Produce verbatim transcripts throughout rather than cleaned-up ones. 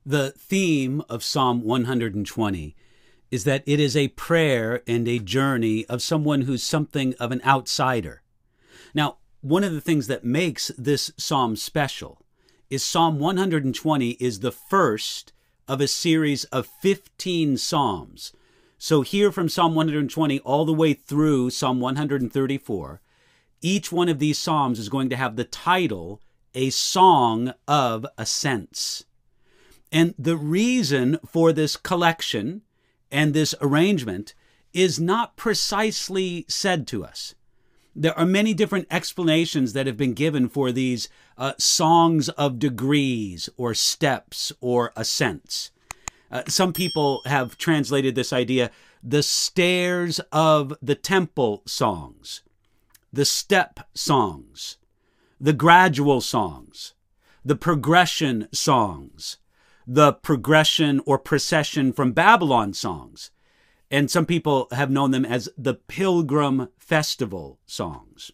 The theme of Psalm one hundred twenty is that it is a prayer and a journey of someone who's something of an outsider. Now, one of the things that makes this psalm special is Psalm one hundred twenty is the first of a series of fifteen psalms. So here from Psalm one hundred twenty all the way through Psalm one hundred thirty-four, each one of these psalms is going to have the title, A Song of Ascents. And the reason for this collection and this arrangement is not precisely said to us. There are many different explanations that have been given for these uh, songs of degrees or steps or ascents. Uh, some people have translated this idea, the stairs of the temple songs, the step songs, the gradual songs, the progression songs, the progression or procession from Babylon songs. And some people have known them as the Pilgrim Festival songs.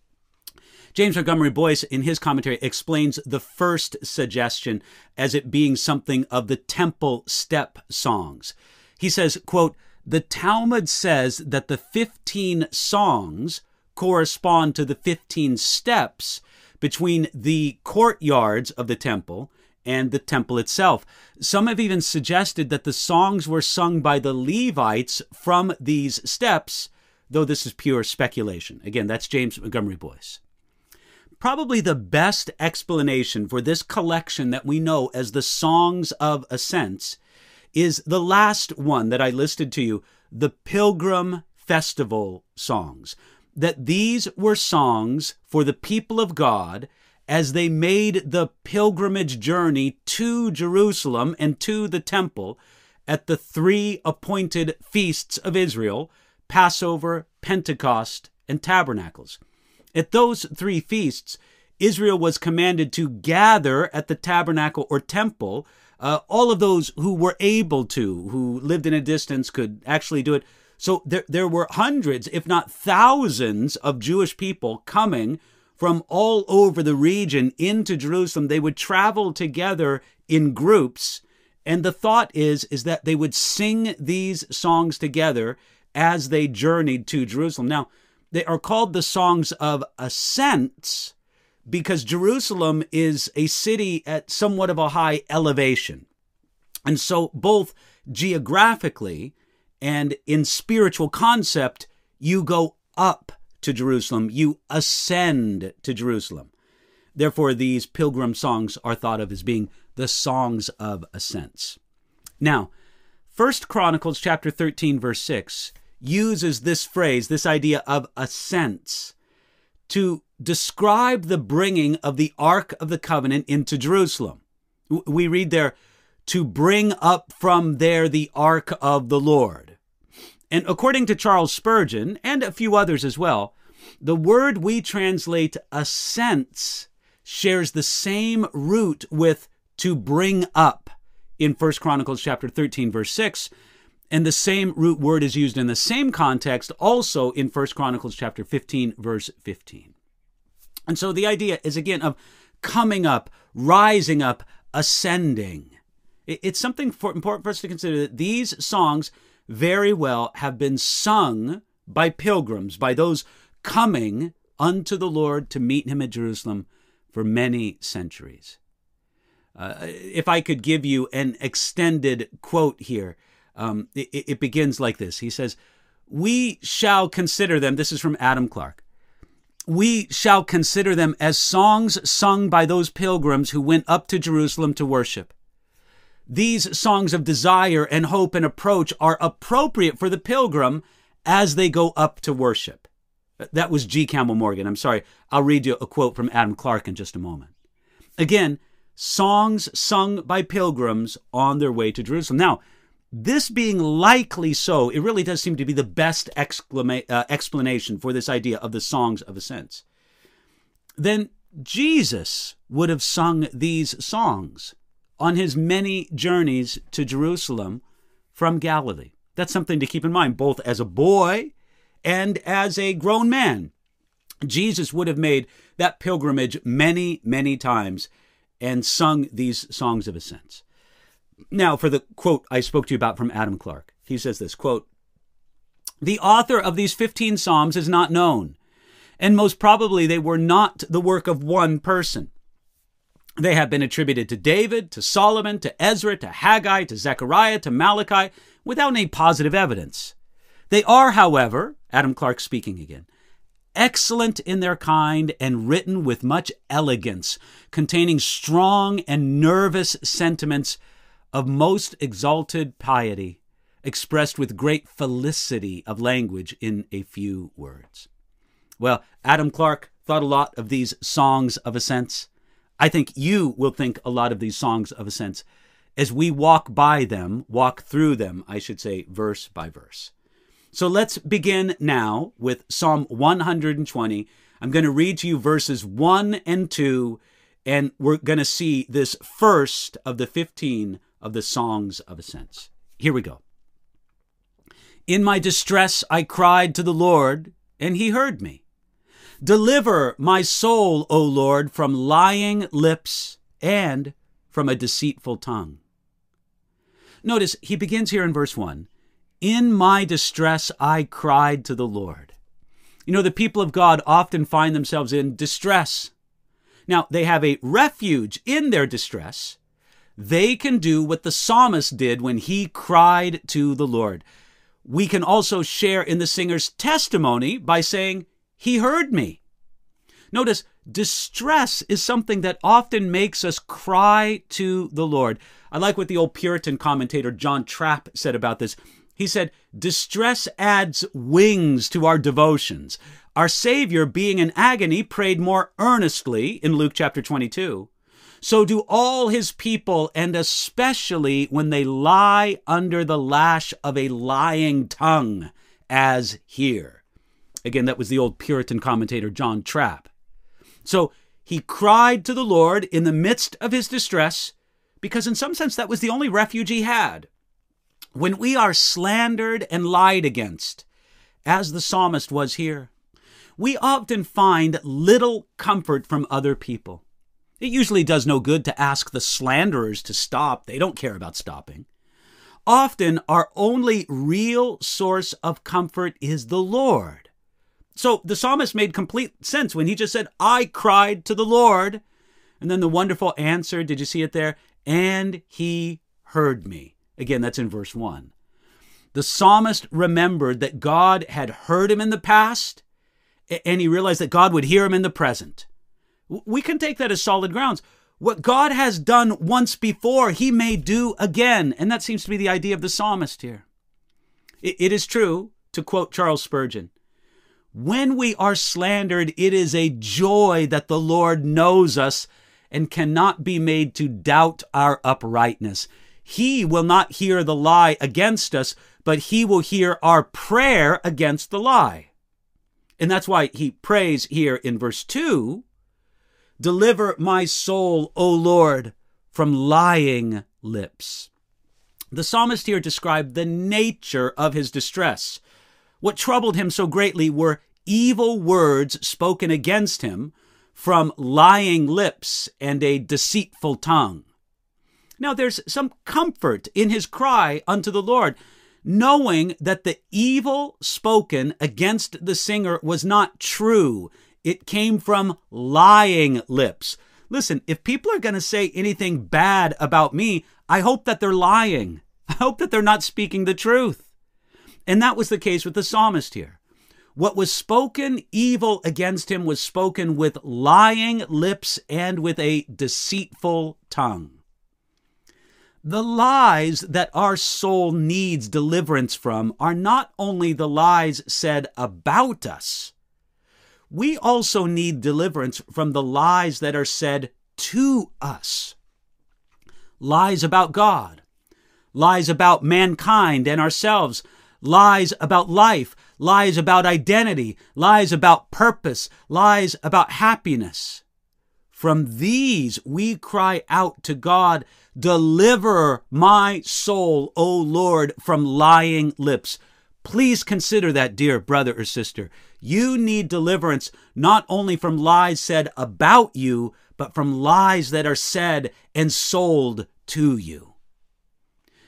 James Montgomery Boyce, in his commentary, explains the first suggestion as it being something of the temple step songs. He says, quote, the Talmud says that the fifteen songs correspond to the fifteen steps between the courtyards of the temple and the temple itself. Some have even suggested that the songs were sung by the Levites from these steps, though this is pure speculation. Again, that's James Montgomery Boyce. Probably the best explanation for this collection that we know as the Songs of Ascents is the last one that I listed to you, the Pilgrim Festival songs. That these were songs for the people of God as they made the pilgrimage journey to Jerusalem and to the temple at the three appointed feasts of Israel, Passover, Pentecost, and Tabernacles. At those three feasts, Israel was commanded to gather at the tabernacle or temple. Uh, all of those who were able to, who lived in a distance, could actually do it. So there, there were hundreds, if not thousands, of Jewish people coming from all over the region into Jerusalem. They would travel together in groups. And the thought is, is that they would sing these songs together as they journeyed to Jerusalem. Now, they are called the Songs of Ascents because Jerusalem is a city at somewhat of a high elevation. And so both geographically and in spiritual concept, you go up to Jerusalem, you ascend to Jerusalem. Therefore, these pilgrim songs are thought of as being the songs of ascents. Now, First Chronicles chapter thirteen, verse six, uses this phrase, this idea of ascents, to describe the bringing of the Ark of the Covenant into Jerusalem. We read there, to bring up from there the Ark of the Lord. And according to Charles Spurgeon, and a few others as well, the word we translate ascents shares the same root with to bring up in First Chronicles chapter thirteen, verse six, and the same root word is used in the same context also in First Chronicles chapter fifteen, verse fifteen. And so the idea is, again, of coming up, rising up, ascending. It's something for, important for us to consider that these songs very well have been sung by pilgrims, by those coming unto the Lord to meet him at Jerusalem for many centuries. Uh, if I could give you an extended quote here, um, it, it begins like this. He says, we shall consider them, this is from Adam Clarke, we shall consider them as songs sung by those pilgrims who went up to Jerusalem to worship. These songs of desire and hope and approach are appropriate for the pilgrim as they go up to worship. That was G. Campbell Morgan. I'm sorry. I'll read you a quote from Adam Clarke in just a moment. Again, songs sung by pilgrims on their way to Jerusalem. Now, this being likely so, it really does seem to be the best exclama- uh, explanation for this idea of the songs of ascents. Then Jesus would have sung these songs on his many journeys to Jerusalem from Galilee. That's something to keep in mind, both as a boy and as a grown man. Jesus would have made that pilgrimage many, many times and sung these songs of ascents. Now, for the quote I spoke to you about from Adam Clarke. He says this, quote, "The author of these fifteen Psalms is not known, and most probably they were not the work of one person. They have been attributed to David, to Solomon, to Ezra, to Haggai, to Zechariah, to Malachi, without any positive evidence. They are, however," Adam Clarke speaking again, "excellent in their kind and written with much elegance, containing strong and nervous sentiments of most exalted piety, expressed with great felicity of language in a few words." Well, Adam Clarke thought a lot of these songs of ascents. I think you will think a lot of these songs of ascents as we walk by them, walk through them, I should say, verse by verse. So let's begin now with Psalm one hundred twenty. I'm going to read to you verses one and two, and we're going to see this first of the fifteen of the Songs of Ascents. Here we go. "In my distress I cried to the Lord, and he heard me. Deliver my soul, O Lord, from lying lips and from a deceitful tongue." Notice he begins here in verse one. "In my distress I cried to the Lord." You know, the people of God often find themselves in distress. Now, they have a refuge in their distress. They can do what the psalmist did when he cried to the Lord. We can also share in the singer's testimony by saying, "He heard me." Notice, distress is something that often makes us cry to the Lord. I like what the old Puritan commentator John Trapp said about this. He said, "Distress adds wings to our devotions. Our Savior, being in agony, prayed more earnestly in Luke chapter twenty-two. So do all his people, and especially when they lie under the lash of a lying tongue, as here." Again, that was the old Puritan commentator John Trapp. So he cried to the Lord in the midst of his distress, because in some sense that was the only refuge he had. When we are slandered and lied against, as the psalmist was here, we often find little comfort from other people. It usually does no good to ask the slanderers to stop. They don't care about stopping. Often our only real source of comfort is the Lord. So the psalmist made complete sense when he just said, "I cried to the Lord." And then the wonderful answer, did you see it there? "And he heard me." Again, that's in verse one. The psalmist remembered that God had heard him in the past, and he realized that God would hear him in the present. We can take that as solid grounds. What God has done once before, he may do again. And that seems to be the idea of the psalmist here. It is true, to quote Charles Spurgeon, "When we are slandered, it is a joy that the Lord knows us and cannot be made to doubt our uprightness. He will not hear the lie against us, but he will hear our prayer against the lie." And that's why he prays here in verse two, "Deliver my soul, O Lord, from lying lips." The psalmist here described the nature of his distress. What troubled him so greatly were evil words spoken against him from lying lips and a deceitful tongue. Now, there's some comfort in his cry unto the Lord, knowing that the evil spoken against the singer was not true. It came from lying lips. Listen, if people are going to say anything bad about me, I hope that they're lying. I hope that they're not speaking the truth. And that was the case with the psalmist here. What was spoken evil against him was spoken with lying lips and with a deceitful tongue. The lies that our soul needs deliverance from are not only the lies said about us. We also need deliverance from the lies that are said to us. Lies about God, lies about mankind and ourselves, lies about life, lies about identity, lies about purpose, lies about happiness. From these we cry out to God, "Deliver my soul, O Lord, from lying lips." Please consider that, dear brother or sister. You need deliverance not only from lies said about you, but from lies that are said and sold to you.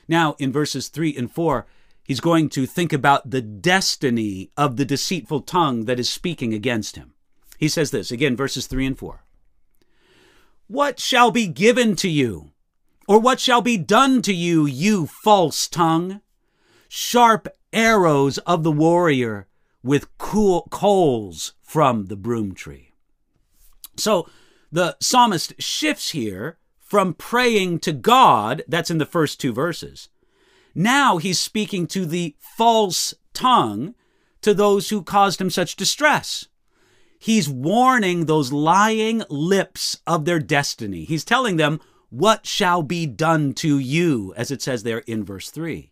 Now, in verses three and four, he's going to think about the destiny of the deceitful tongue that is speaking against him. He says this, again, verses three and four. What shall be given to you? Or what shall be done to you, you false tongue? Sharp arrows of the warrior with cool coals from the broom tree. So the psalmist shifts here from praying to God, that's in the first two verses. Now he's speaking to the false tongue, to those who caused him such distress. He's warning those lying lips of their destiny. He's telling them, what shall be done to you, as it says there in verse three.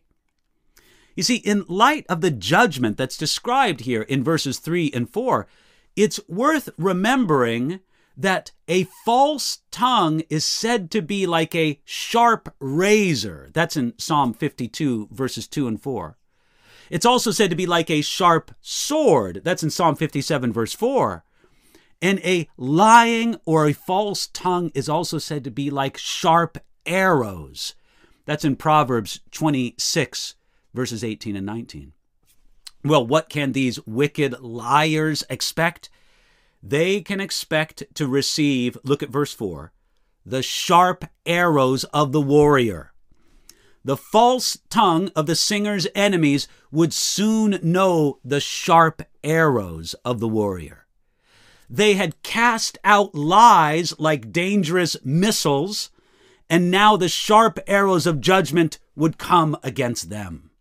You see, in light of the judgment that's described here in verses three and four, it's worth remembering that a false tongue is said to be like a sharp razor. That's in Psalm fifty-two, verses two and four. It's also said to be like a sharp sword. That's in Psalm fifty-seven, verse four. And a lying or a false tongue is also said to be like sharp arrows. That's in Proverbs twenty-six, verses eighteen and nineteen. Well, what can these wicked liars expect? They can expect to receive, look at verse four, the sharp arrows of the warrior. The false tongue of the singer's enemies would soon know the sharp arrows of the warrior. They had cast out lies like dangerous missiles, and now the sharp arrows of judgment would come against them.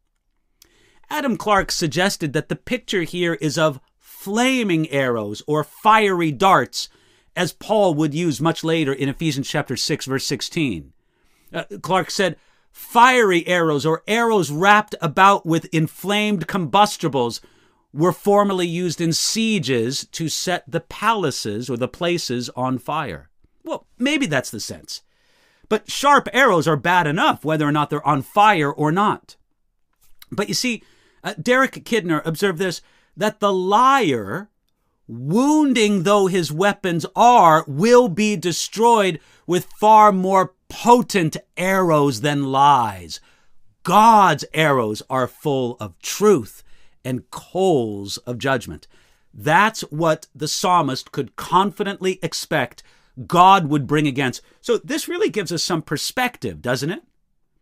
Adam Clarke suggested that the picture here is of flaming arrows or fiery darts, as Paul would use much later in Ephesians chapter six, verse sixteen. Uh, Clarke said, fiery arrows or arrows wrapped about with inflamed combustibles were formerly used in sieges to set the palaces or the places on fire. Well, maybe that's the sense. But sharp arrows are bad enough, whether or not they're on fire or not. But you see, uh, Derek Kidner observed this, that the liar, wounding though his weapons are, will be destroyed with far more potent arrows than lies. God's arrows are full of truth and coals of judgment. That's what the psalmist could confidently expect God would bring against. So this really gives us some perspective, doesn't it?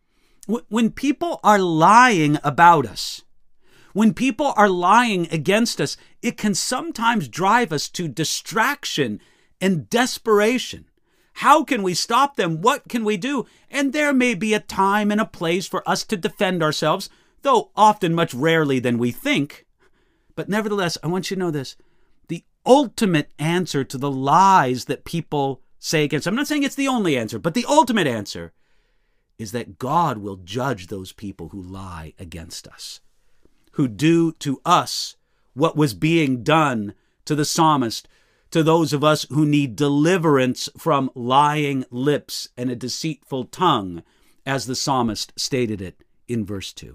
When people are lying about us, when people are lying against us, it can sometimes drive us to distraction and desperation. How can we stop them? What can we do? And there may be a time and a place for us to defend ourselves, though often much rarely than we think. But nevertheless, I want you to know this. The ultimate answer to the lies that people say against us, I'm not saying it's the only answer, but the ultimate answer is that God will judge those people who lie against us, who do to us what was being done to the psalmist, to those of us who need deliverance from lying lips and a deceitful tongue, as the psalmist stated it in verse two.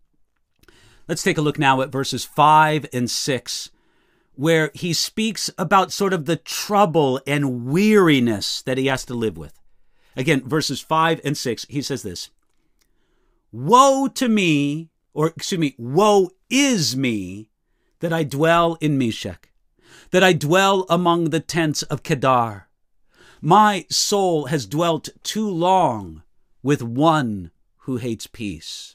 Let's take a look now at verses five and six, where he speaks about sort of the trouble and weariness that he has to live with. Again, verses five and six, he says this, Woe to me, or excuse me, woe is me that I dwell in Meshech, that I dwell among the tents of Kedar. My soul has dwelt too long with one who hates peace.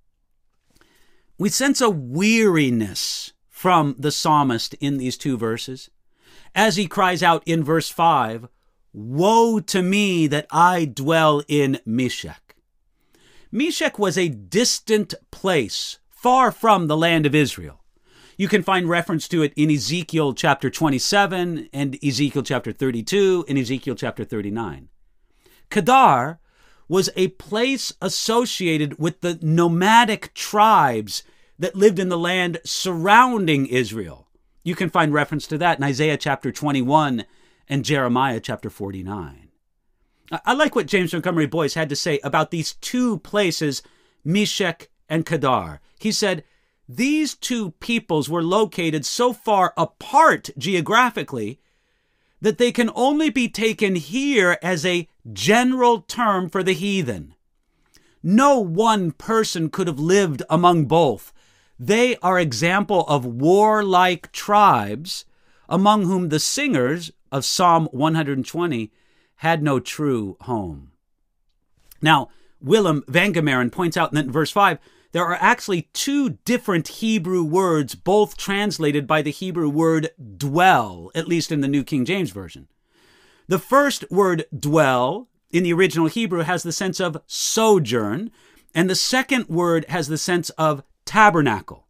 We sense a weariness from the psalmist in these two verses, as he cries out in verse five, Woe to me that I dwell in Meshech. Meshech was a distant place, far from the land of Israel. You can find reference to it in Ezekiel chapter twenty-seven and Ezekiel chapter thirty-two and Ezekiel chapter thirty-nine. Kedar was a place associated with the nomadic tribes that lived in the land surrounding Israel. You can find reference to that in Isaiah chapter twenty-one and Jeremiah chapter forty-nine. I like what James Montgomery Boyce had to say about these two places, Meshech and Kedar. He said, these two peoples were located so far apart geographically that they can only be taken here as a general term for the heathen. No one person could have lived among both. They are example of warlike tribes among whom the singers of Psalm one hundred twenty had no true home. Now, Willem Vangemeren points out in verse five, there are actually two different Hebrew words, both translated by the Hebrew word dwell, at least in the New King James Version. The first word dwell in the original Hebrew has the sense of sojourn, and the second word has the sense of tabernacle.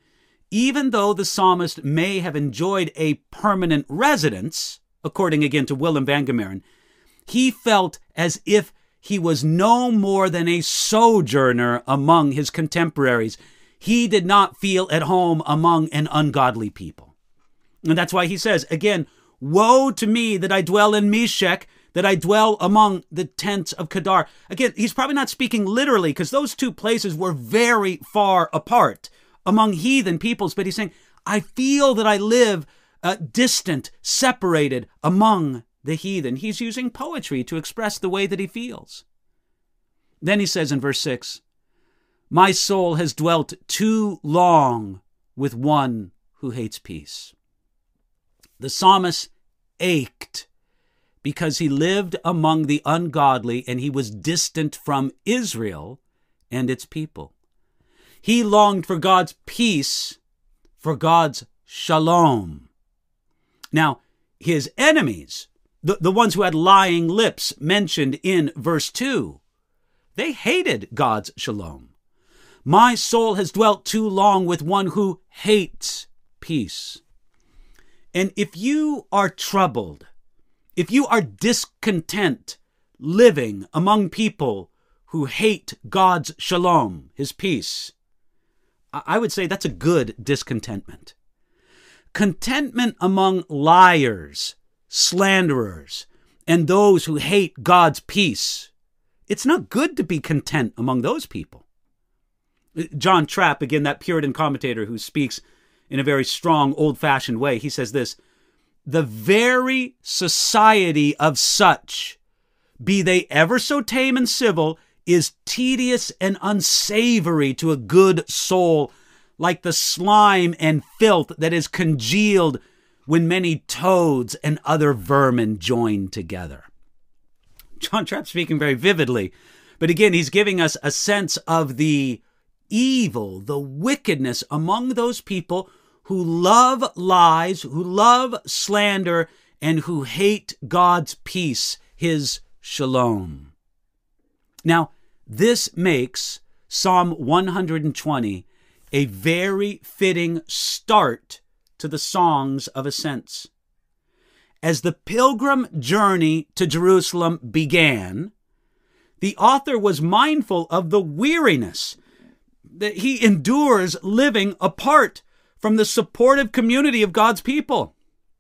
Even though the psalmist may have enjoyed a permanent residence, according again to Willem Vangemeren, he felt as if he was no more than a sojourner among his contemporaries. He did not feel at home among an ungodly people. And that's why he says, again, woe to me that I dwell in Meshech, that I dwell among the tents of Kedar. Again, he's probably not speaking literally, because those two places were very far apart among heathen peoples, but he's saying, I feel that I live uh, distant, separated among the heathen. He's using poetry to express the way that he feels. Then he says in verse six, my soul has dwelt too long with one who hates peace. The psalmist ached because he lived among the ungodly and he was distant from Israel and its people. He longed for God's peace, for God's shalom. Now, his enemies, the, the ones who had lying lips mentioned in verse two, they hated God's shalom. My soul has dwelt too long with one who hates peace. And if you are troubled, if you are discontent living among people who hate God's shalom, his peace, I would say that's a good discontentment. Contentment among liars, slanderers, and those who hate God's peace. It's not good to be content among those people. John Trapp, again, that Puritan commentator who speaks in a very strong, old-fashioned way, he says this, the very society of such, be they ever so tame and civil, is tedious and unsavory to a good soul, like the slime and filth that is congealed when many toads and other vermin join together. John Trapp speaking very vividly, but again, he's giving us a sense of the evil, the wickedness among those people who love lies, who love slander, and who hate God's peace, his shalom. Now, this makes Psalm one hundred twenty a very fitting start to the songs of ascents. As the pilgrim journey to Jerusalem began, the author was mindful of the weariness that he endures living apart from the supportive community of God's people.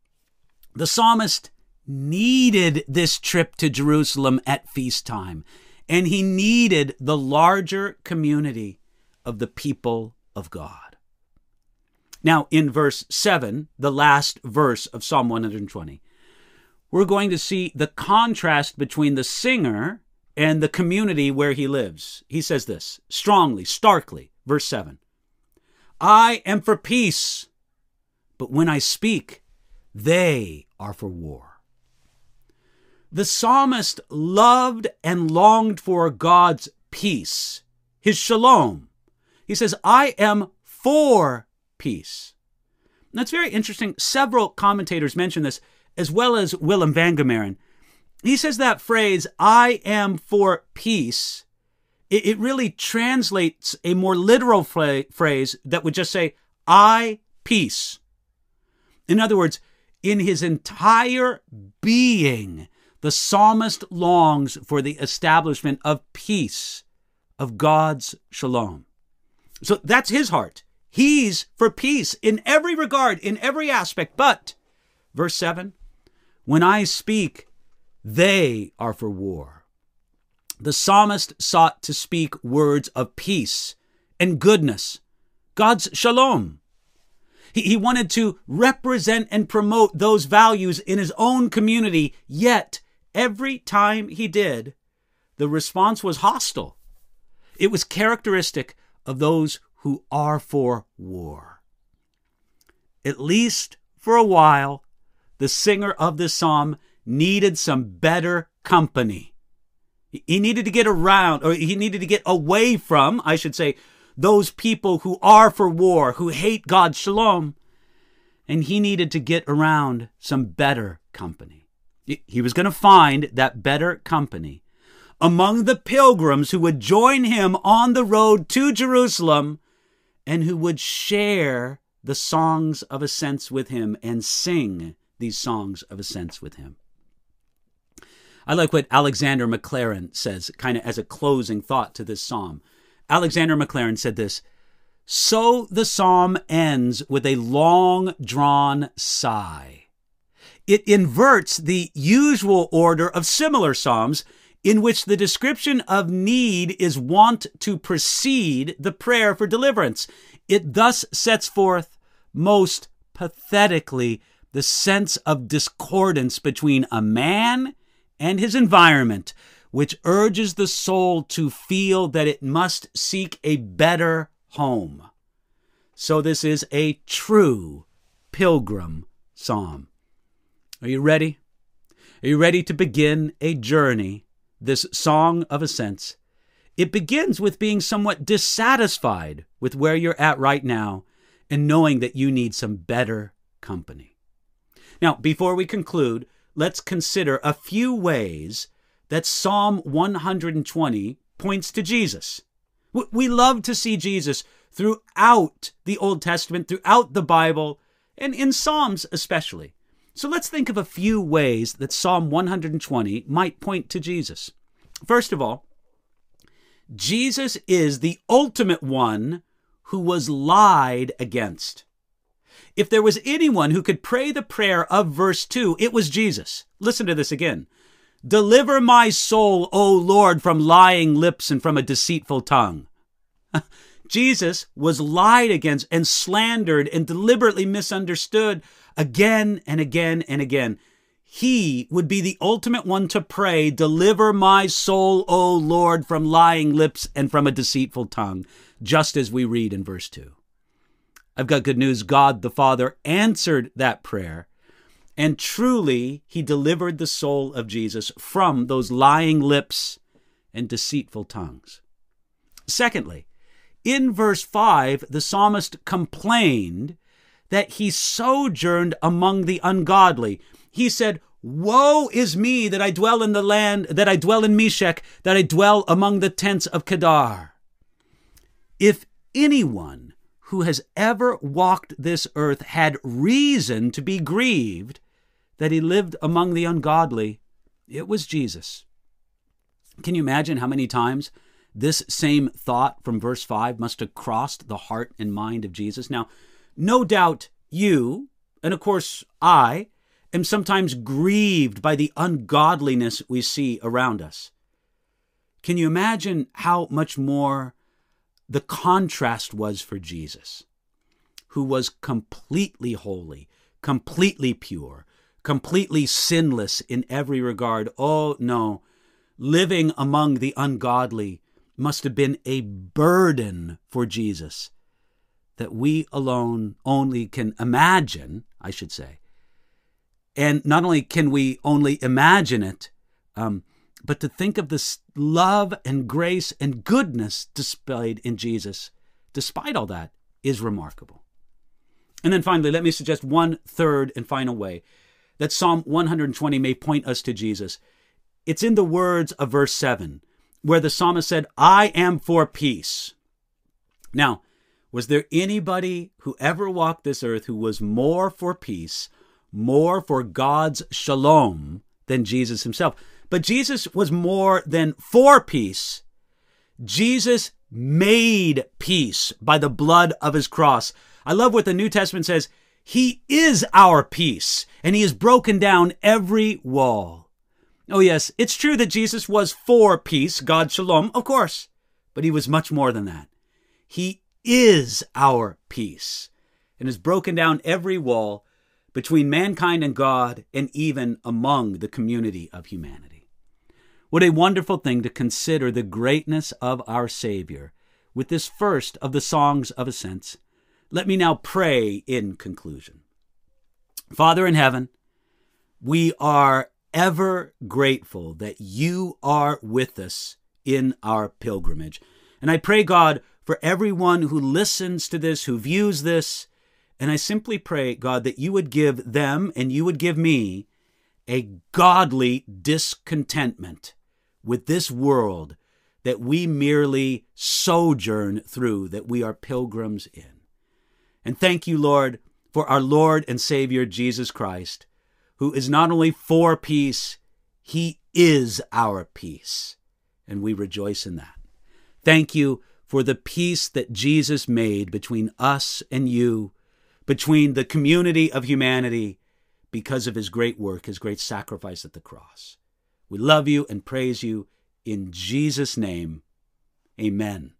The psalmist needed this trip to Jerusalem at feast time, and he needed the larger community of the people of God. Now, in verse seven, the last verse of Psalm one hundred twenty, we're going to see the contrast between the singer and the community where he lives. He says this strongly, starkly, verse seven, I am for peace, but when I speak, they are for war. The psalmist loved and longed for God's peace, his shalom. He says, I am for peace. That's very interesting. Several commentators mention this, as well as Willem Vangemeren. He says that phrase, I am for peace, it, it really translates a more literal fra- phrase that would just say, I peace. In other words, in his entire being, the psalmist longs for the establishment of peace, of God's shalom. So that's his heart. He's for peace in every regard, in every aspect. But, verse seven, when I speak, they are for war. The psalmist sought to speak words of peace and goodness, God's shalom. He, he wanted to represent and promote those values in his own community, yet every time he did, the response was hostile. It was characteristic of those who are for war. At least for a while, the singer of this psalm needed some better company. He needed to get around, or he needed to get away from, I should say, those people who are for war, who hate God's shalom. And he needed to get around some better company. He was going to find that better company among the pilgrims who would join him on the road to Jerusalem and who would share the songs of ascents with him and sing these songs of ascents with him. I like what Alexander Maclaren says, kind of as a closing thought to this psalm. Alexander Maclaren said this: "So the psalm ends with a long-drawn sigh. It inverts the usual order of similar psalms in which the description of need is wont to precede the prayer for deliverance. It thus sets forth most pathetically the sense of discordance between a man and his environment, which urges the soul to feel that it must seek a better home." So this is a true pilgrim psalm. Are you ready? Are you ready to begin a journey, this song of ascents? It begins with being somewhat dissatisfied with where you're at right now and knowing that you need some better company. Now, before we conclude, let's consider a few ways that Psalm one hundred twenty points to Jesus. We love to see Jesus throughout the Old Testament, throughout the Bible, and in Psalms especially. So let's think of a few ways that Psalm one hundred twenty might point to Jesus. First of all, Jesus is the ultimate one who was lied against. If there was anyone who could pray the prayer of verse two, it was Jesus. Listen to this again. "Deliver my soul, O Lord, from lying lips and from a deceitful tongue." Jesus was lied against and slandered and deliberately misunderstood again and again and again. He would be the ultimate one to pray, "Deliver my soul, O Lord, from lying lips and from a deceitful tongue," just as we read in verse two. I've got good news. God the Father answered that prayer, and truly he delivered the soul of Jesus from those lying lips and deceitful tongues. Secondly, in verse five, the psalmist complained that he sojourned among the ungodly. He said, "Woe is me that I dwell in the land, that I dwell in Meshech, that I dwell among the tents of Kedar." If anyone who has ever walked this earth had reason to be grieved that he lived among the ungodly, it was Jesus. Can you imagine how many times this same thought from verse five must have crossed the heart and mind of Jesus? Now, no doubt you, and of course I, am sometimes grieved by the ungodliness we see around us. Can you imagine how much more the contrast was for Jesus, who was completely holy, completely pure, completely sinless in every regard? Oh, no. Living among the ungodly must have been a burden for Jesus that we alone only can imagine, I should say. And not only can we only imagine it, um, but to think of this love and grace and goodness displayed in Jesus, despite all that, is remarkable. And then finally, let me suggest one third and final way that Psalm one hundred twenty may point us to Jesus. It's in the words of verse seven, where the psalmist said, "I am for peace." Now, was there anybody who ever walked this earth who was more for peace, more for God's shalom than Jesus himself? But Jesus was more than for peace. Jesus made peace by the blood of his cross. I love what the New Testament says. He is our peace, and he has broken down every wall. Oh yes, it's true that Jesus was for peace, God's shalom, of course, but he was much more than that. He is our peace and has broken down every wall between mankind and God and even among the community of humanity. What a wonderful thing to consider the greatness of our Savior with this first of the songs of ascents. Let me now pray in conclusion. Father in heaven, we are ever grateful that you are with us in our pilgrimage. And I pray, God, for everyone who listens to this, who views this, and I simply pray, God, that you would give them and you would give me a godly discontentment with this world that we merely sojourn through, that we are pilgrims in. And thank you, Lord, for our Lord and Savior, Jesus Christ, who is not only for peace, he is our peace. And we rejoice in that. Thank you for the peace that Jesus made between us and you, between the community of humanity, because of his great work, his great sacrifice at the cross. We love you and praise you in Jesus' name. Amen.